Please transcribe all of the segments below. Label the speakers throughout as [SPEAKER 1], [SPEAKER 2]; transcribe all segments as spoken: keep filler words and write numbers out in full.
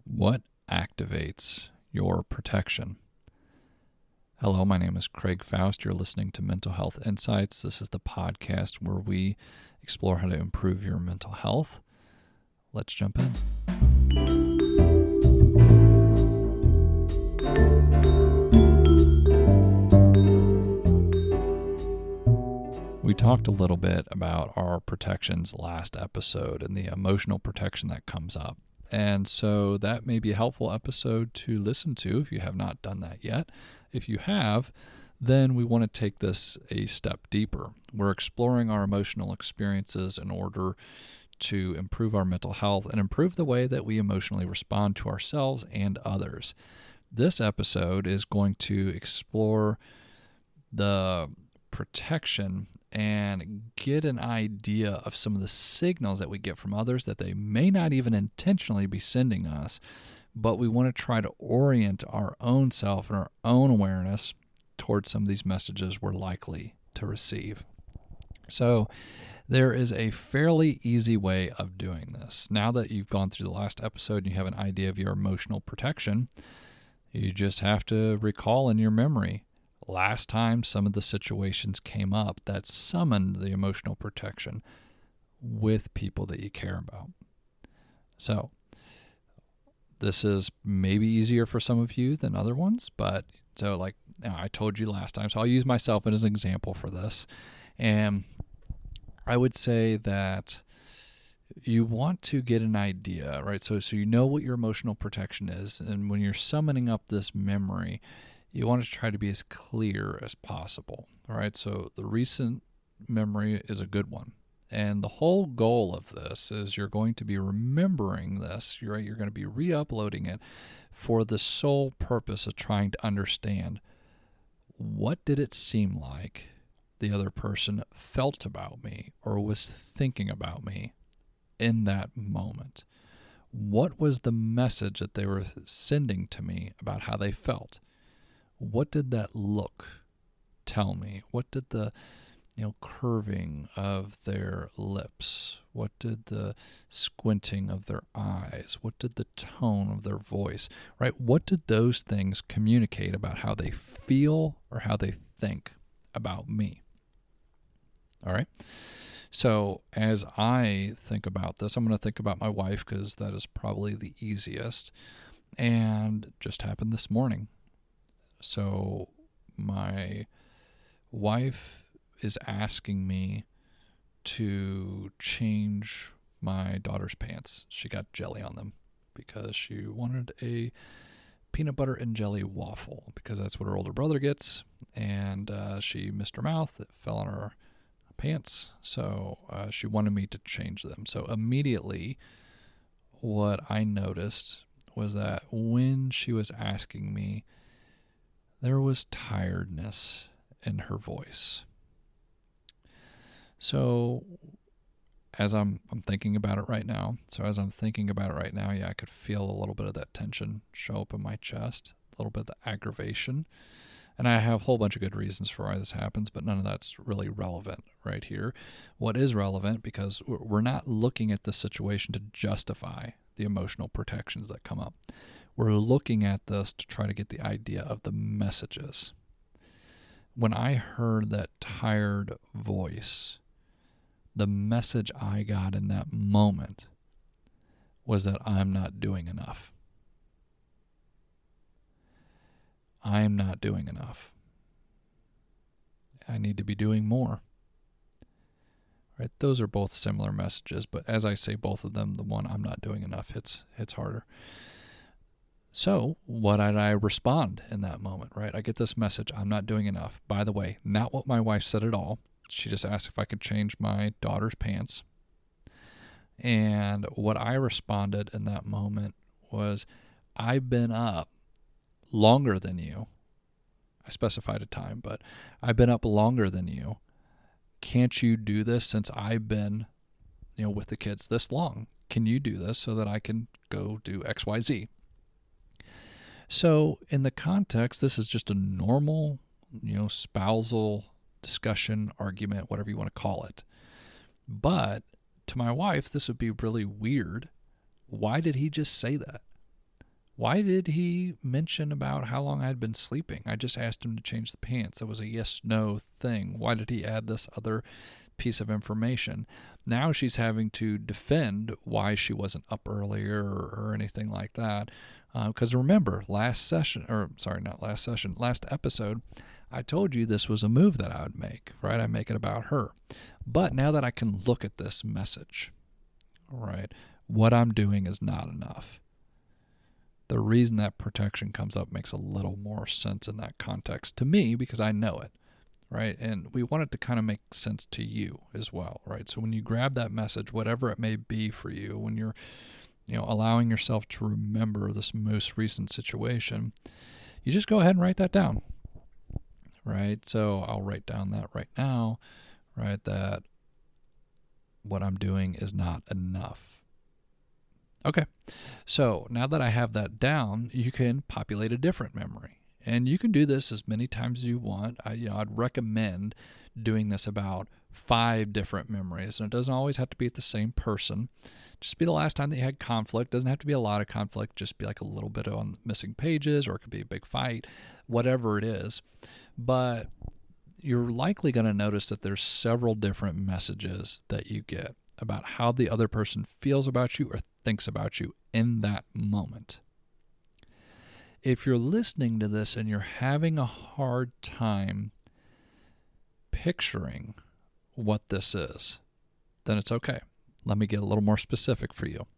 [SPEAKER 1] What activates your protection? Hello, my name is Craig Faust. You're listening to Mental Health Insights. This is the podcast where we explore how to improve your mental health. Let's jump in. We talked a little bit about our protections last episode and the emotional protection that comes up. And so that may be a helpful episode to listen to if you have not done that yet. If you have, then we want to take this a step deeper. We're exploring our emotional experiences in order to improve our mental health and improve the way that we emotionally respond to ourselves and others. This episode is going to explore the protection and get an idea of some of the signals that we get from others that they may not even intentionally be sending us, but we want to try to orient our own self and our own awareness towards some of these messages we're likely to receive. So there is a fairly easy way of doing this. Now that you've gone through the last episode and you have an idea of your emotional protection, you just have to recall in your memory last time some of the situations came up that summoned the emotional protection with people that you care about. So this is maybe easier for some of you than other ones, but so like you know, I told you last time, so I'll use myself as an example for this. And I would say that you want to get an idea, right? So, so you know what your emotional protection is, and when you're summoning up this memory, you want to try to be as clear as possible, all right? So the recent memory is a good one. And the whole goal of this is you're going to be remembering this, you're, you're going to be re-uploading it for the sole purpose of trying to understand what did it seem like the other person felt about me or was thinking about me in that moment. What was the message that they were sending to me about how they felt? What did that look tell me? What did the, you know, curving of their lips? What did the squinting of their eyes? What did the tone of their voice, right? What did those things communicate about how they feel or how they think about me? All right. So as I think about this, I'm going to think about my wife because that is probably the easiest, and it just happened this morning. So my wife is asking me to change my daughter's pants. She got jelly on them because she wanted a peanut butter and jelly waffle because that's what her older brother gets. And uh, she missed her mouth. It fell on her pants. So uh, she wanted me to change them. So immediately what I noticed was that when she was asking me, there was tiredness in her voice. So as I'm I'm thinking about it right now, so as I'm thinking about it right now, yeah, I could feel a little bit of that tension show up in my chest, a little bit of the aggravation. And I have a whole bunch of good reasons for why this happens, but none of that's really relevant right here. What is relevant, because we're not looking at the situation to justify the emotional protections that come up. We're looking at this to try to get the idea of the messages. When I heard that tired voice, the message I got in that moment was that I'm not doing enough. I'm not doing enough. I need to be doing more. Right? Those are both similar messages, but as I say both of them, the one I'm not doing enough hits hits harder. So what did I respond in that moment, right? I get this message, I'm not doing enough. By the way, not what my wife said at all. She just asked if I could change my daughter's pants. And what I responded in that moment was, I've been up longer than you. I specified a time, but I've been up longer than you. Can't you do this since I've been, you know, with the kids this long? Can you do this so that I can go do X Y Z? So in the context, this is just a normal, you know, spousal discussion, argument, whatever you want to call it. But to my wife, this would be really weird. Why did he just say that? Why did he mention about how long I'd been sleeping? I just asked him to change the pants. It was a yes-no thing. Why did he add this other piece of information? Now she's having to defend why she wasn't up earlier or, or anything like that. Because uh, remember, last session, or sorry, not last session, last episode, I told you this was a move that I would make, right? I make it about her. But now that I can look at this message, right, what I'm doing is not enough. The reason that protection comes up makes a little more sense in that context to me because I know it, right? And we want it to kind of make sense to you as well, right? So when you grab that message, whatever it may be for you, when you're, you know, allowing yourself to remember this most recent situation, you just go ahead and write that down, right? So I'll write down that right now, right? That what I'm doing is not enough. Okay, so now that I have that down, you can populate a different memory. And you can do this as many times as you want. I, you know, I'd recommend doing this about five different memories. And it doesn't always have to be at the same person. Just be the last time that you had conflict. Doesn't have to be a lot of conflict. Just be like a little bit on missing pages, or it could be a big fight, whatever it is. But you're likely going to notice that there's several different messages that you get about how the other person feels about you or thinks about you in that moment. If you're listening to this and you're having a hard time picturing what this is, then it's okay. Let me get a little more specific for you.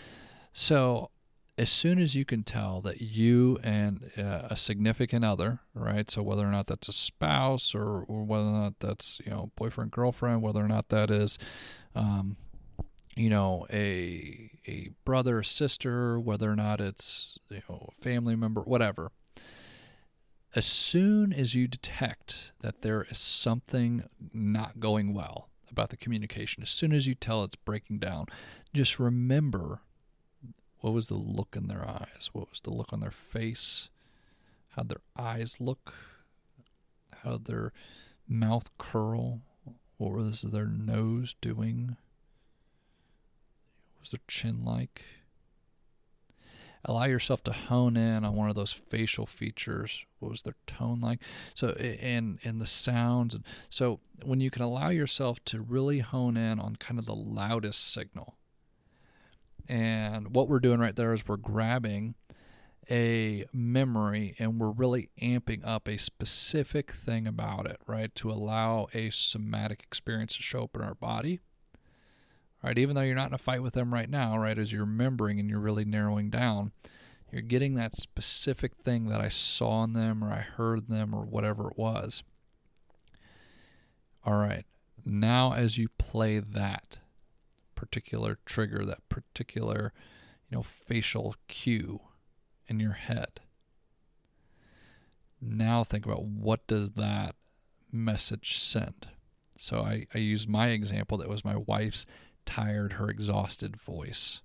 [SPEAKER 1] So as soon as you can tell that you and uh, a significant other, right, so whether or not that's a spouse or, or whether or not that's, you know, boyfriend, girlfriend, whether or not that is, um, you know, a a brother, sister, whether or not it's, you know, a family member, whatever. As soon as you detect that there is something not going well about the communication, as soon as you tell it's breaking down, just remember, what was the look in their eyes? What was the look on their face? How'd their eyes look? How'd their mouth curl? What was their nose doing? What was their chin like? Allow yourself to hone in on one of those facial features. What was their tone like? So, and and the sounds. So when you can allow yourself to really hone in on kind of the loudest signal. And what we're doing right there is we're grabbing a memory and we're really amping up a specific thing about it, right? To allow a somatic experience to show up in our body. Right, even though you're not in a fight with them right now, right, as you're remembering and you're really narrowing down, you're getting that specific thing that I saw in them or I heard them or whatever it was. All right, now as you play that particular trigger, that particular, you know, facial cue in your head, now think about what does that message send. So I, I used my example that was my wife's tired, her exhausted voice.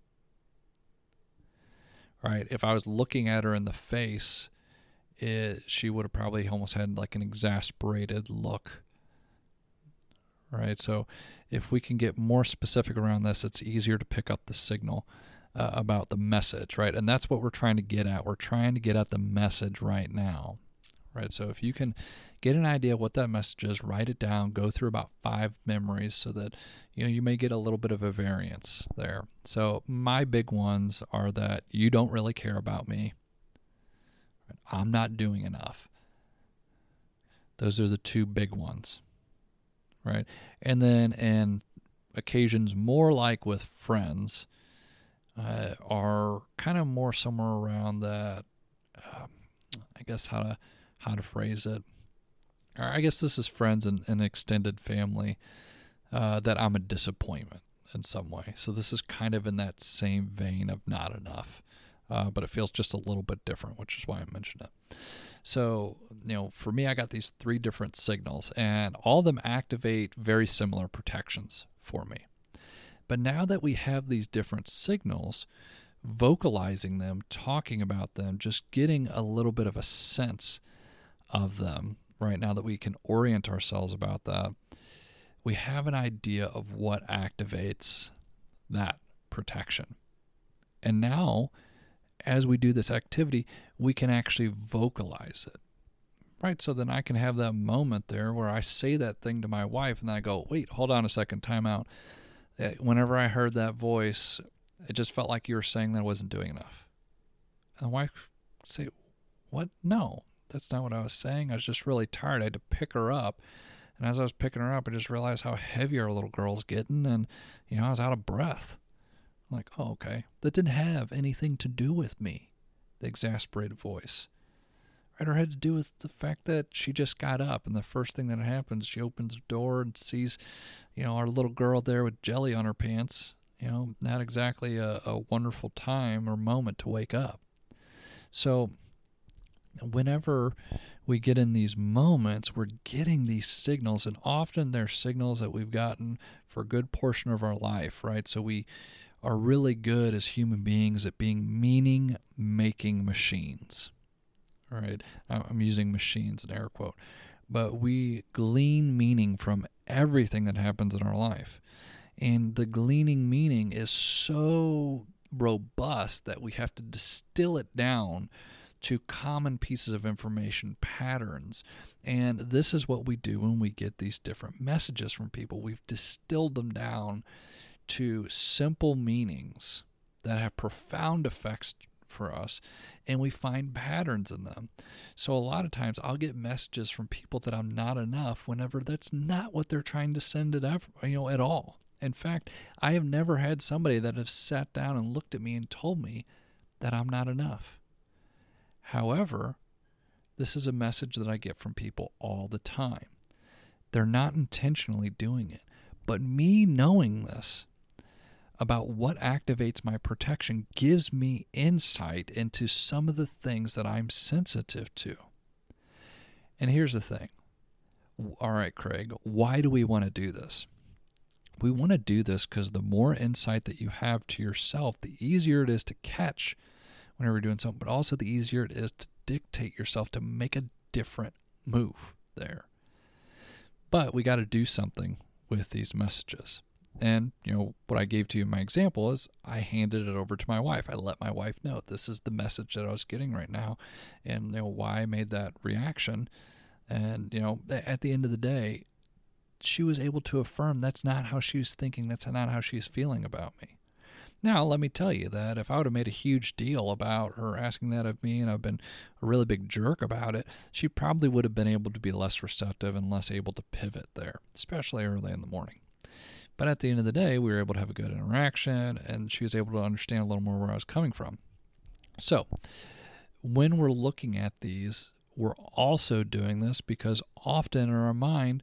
[SPEAKER 1] Right? If I was looking at her in the face, it, she would have probably almost had like an exasperated look. Right? So if we can get more specific around this, it's easier to pick up the signal uh, about the message, right? And that's what we're trying to get at. We're trying to get at the message right now. Right? So if you can get an idea of what that message is, write it down, go through about five memories so that, you know, you may get a little bit of a variance there. So my big ones are that you don't really care about me. I'm not doing enough. Those are the two big ones. Right? And then in occasions more like with friends uh, are kind of more somewhere around that, um, I guess how to how to phrase it. Or I guess this is friends and, and extended family, uh, that I'm a disappointment in some way. So this is kind of in that same vein of not enough, uh, but it feels just a little bit different, which is why I mentioned it. So, you know, for me, I got these three different signals, and all of them activate very similar protections for me. But now that we have these different signals, vocalizing them, talking about them, just getting a little bit of a sense of them, right, now that we can orient ourselves about that, we have an idea of what activates that protection. And now, as we do this activity, we can actually vocalize it. Right, so then I can have that moment there where I say that thing to my wife, and then I go, wait, hold on a second, time out. Whenever I heard that voice, it just felt like you were saying that I wasn't doing enough. And the wife would say, what? No, that's not what I was saying. I was just really tired. I had to pick her up. And as I was picking her up, I just realized how heavy our little girl's getting, and, you know, I was out of breath. I'm like, oh, okay. That didn't have anything to do with me, the exasperated voice. Right, or had to do with the fact that she just got up, and the first thing that happens, she opens the door and sees, you know, our little girl there with jelly on her pants. You know, not exactly a, a wonderful time or moment to wake up. So whenever we get in these moments, we're getting these signals, and often they're signals that we've gotten for a good portion of our life, right? So we are really good as human beings at being meaning-making machines. All right, I'm using machines in air quote, but we glean meaning from everything that happens in our life. And the gleaning meaning is so robust that we have to distill it down to common pieces of information, patterns. And this is what we do when we get these different messages from people. We've distilled them down to simple meanings that have profound effects for us, and we find patterns in them. So a lot of times I'll get messages from people that I'm not enough whenever that's not what they're trying to send it out, you know, at all. In fact, I have never had somebody that has sat down and looked at me and told me that I'm not enough. However, this is a message that I get from people all the time. They're not intentionally doing it, but me knowing this about what activates my protection gives me insight into some of the things that I'm sensitive to. And here's the thing. All right, Craig, why do we want to do this? We want to do this because the more insight that you have to yourself, the easier it is to catch whenever you're doing something, but also the easier it is to dictate yourself to make a different move there. But we got to do something with these messages. And, you know, what I gave to you in my example is I handed it over to my wife. I let my wife know this is the message that I was getting right now, and, you know, why I made that reaction. And, you know, at the end of the day, she was able to affirm that's not how she was thinking. That's not how she's feeling about me. Now, let me tell you that if I would have made a huge deal about her asking that of me and I've been a really big jerk about it, she probably would have been able to be less receptive and less able to pivot there, especially early in the morning. But at the end of the day, we were able to have a good interaction, and she was able to understand a little more where I was coming from. So when we're looking at these, we're also doing this because often in our mind,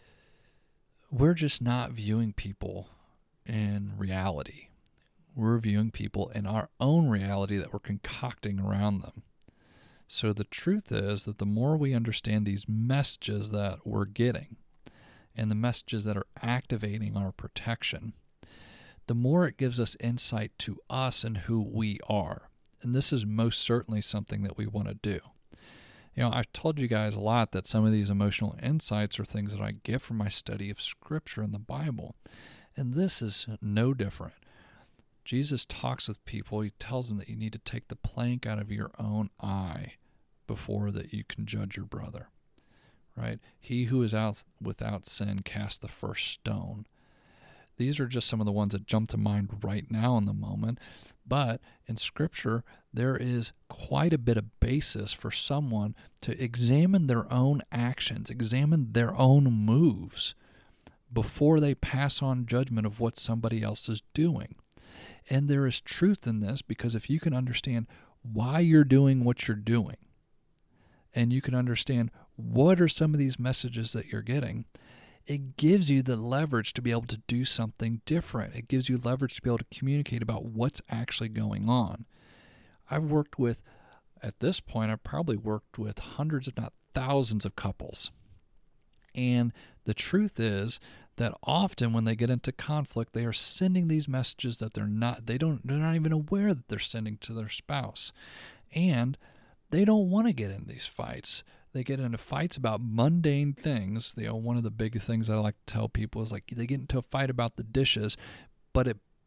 [SPEAKER 1] we're just not viewing people in reality. We're viewing people in our own reality that we're concocting around them. So the truth is that the more we understand these messages that we're getting, and the messages that are activating our protection, the more it gives us insight to us and who we are. And this is most certainly something that we want to do. You know, I've told you guys a lot that some of these emotional insights are things that I get from my study of Scripture and the Bible. And this is no different. Jesus talks with people. He tells them that you need to take the plank out of your own eye before that you can judge your brother. Right? He who is out without sin cast the first stone. These are just some of the ones that jump to mind right now in the moment. But in Scripture, there is quite a bit of basis for someone to examine their own actions, examine their own moves before they pass on judgment of what somebody else is doing. And there is truth in this because if you can understand why you're doing what you're doing, and you can understand what are some of these messages that you're getting, it gives you the leverage to be able to do something different. It gives you leverage to be able to communicate about what's actually going on. I've worked with, at this point, I've probably worked with hundreds, if not thousands of couples. And the truth is that often when they get into conflict, they are sending these messages that they're not, they don't, they're not even aware that they're sending to their spouse. And they don't want to get in these fights. They get into fights about mundane things. You know, one of the big things I like to tell people is like they get into a fight about the dishes, but it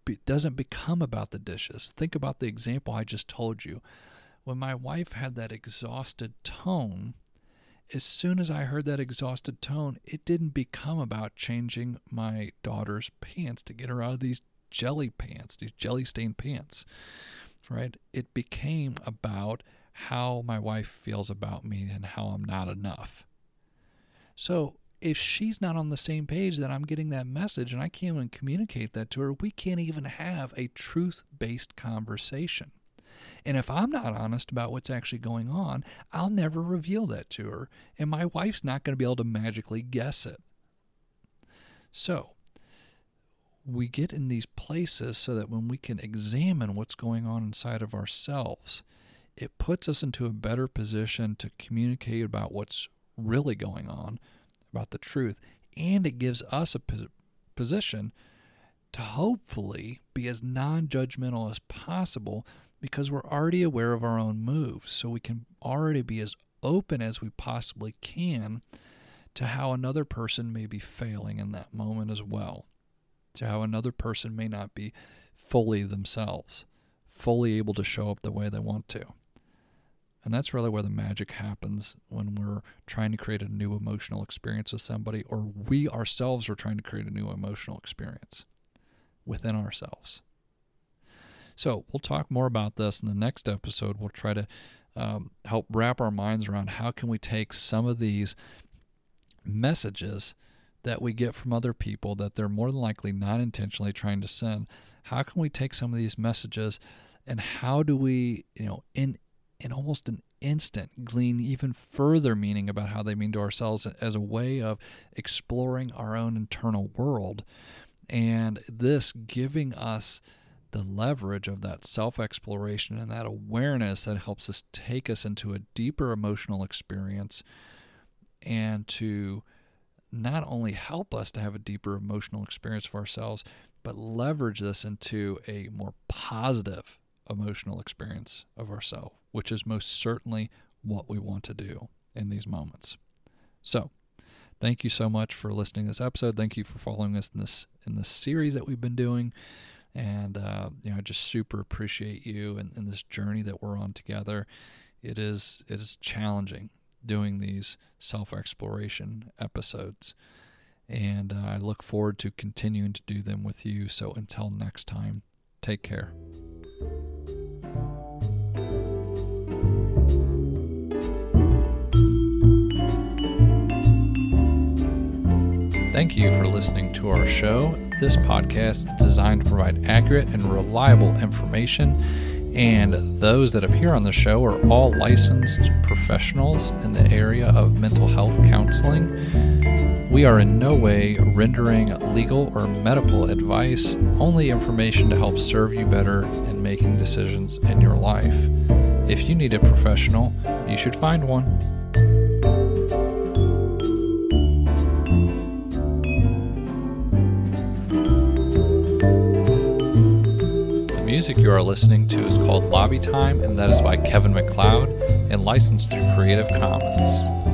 [SPEAKER 1] be, doesn't become about the dishes. Think about the example I just told you. When my wife had that exhausted tone, as soon as I heard that exhausted tone, it didn't become about changing my daughter's pants to get her out of these jelly pants, these jelly-stained pants, right? It became about how my wife feels about me and how I'm not enough. So if she's not on the same page that I'm getting that message and I can't even communicate that to her, we can't even have a truth-based conversation. And if I'm not honest about what's actually going on, I'll never reveal that to her, and my wife's not going to be able to magically guess it. So we get in these places so that when we can examine what's going on inside of ourselves, it puts us into a better position to communicate about what's really going on, about the truth, and it gives us a position to hopefully be as non-judgmental as possible, because we're already aware of our own moves, so we can already be as open as we possibly can to how another person may be failing in that moment as well, to how another person may not be fully themselves, fully able to show up the way they want to. And that's really where the magic happens when we're trying to create a new emotional experience with somebody, or we ourselves are trying to create a new emotional experience within ourselves. So we'll talk more about this in the next episode. We'll try to um, help wrap our minds around how can we take some of these messages that we get from other people that they're more than likely not intentionally trying to send. How can we take some of these messages and how do we, you know, in in almost an instant glean even further meaning about how they mean to ourselves as a way of exploring our own internal world, and this giving us the leverage of that self-exploration and that awareness that helps us take us into a deeper emotional experience, and to not only help us to have a deeper emotional experience for ourselves, but leverage this into a more positive emotional experience of ourselves, which is most certainly what we want to do in these moments. So, thank you so much for listening to this episode. Thank you for following us in this in this series that we've been doing. And, uh, you know, I just super appreciate you and, and this journey that we're on together. It is, it is challenging doing these self-exploration episodes. And uh, I look forward to continuing to do them with you. So until next time, take care. Thank you for listening to our show. This podcast is designed to provide accurate and reliable information, and those that appear on the show are all licensed professionals in the area of mental health counseling. We are in no way rendering legal or medical advice, only information to help serve you better in making decisions in your life. If you need a professional, you should find one. The music you are listening to is called Lobby Time, and that is by Kevin MacLeod and licensed through Creative Commons.